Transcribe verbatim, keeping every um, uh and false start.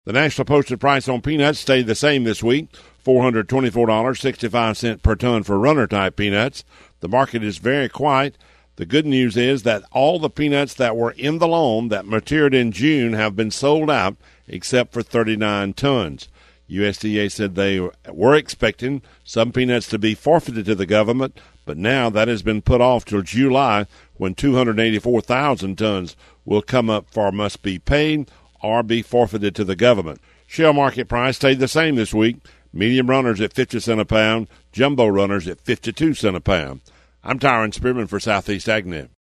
The national posted price on peanuts stayed the same this week, four hundred twenty-four dollars and sixty-five cents per ton for runner-type peanuts. The market is very quiet. The good news is that all the peanuts that were in the loan that matured in June have been sold out except for thirty-nine tons. U S D A said they were expecting some peanuts to be forfeited to the government, but now that has been put off till July when two hundred eighty-four thousand tons will come up for must be paid or be forfeited to the government. Shell market price stayed the same this week. Medium runners at fifty cents a pound, jumbo runners at fifty-two cents a pound. I'm Tyron Spearman for Southeast AgNet.